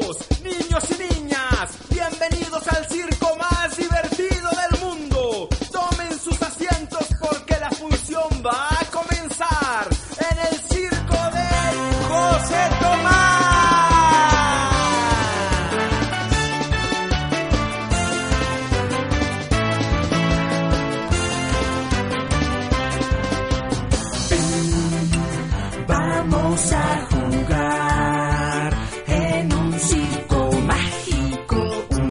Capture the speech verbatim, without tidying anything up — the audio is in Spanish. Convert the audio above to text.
caballeros, niños y niñas, bienvenidos al circo más divertido del mundo. Tomen sus asientos porque la función va a comenzar en el circo de José Tomás. Vamos a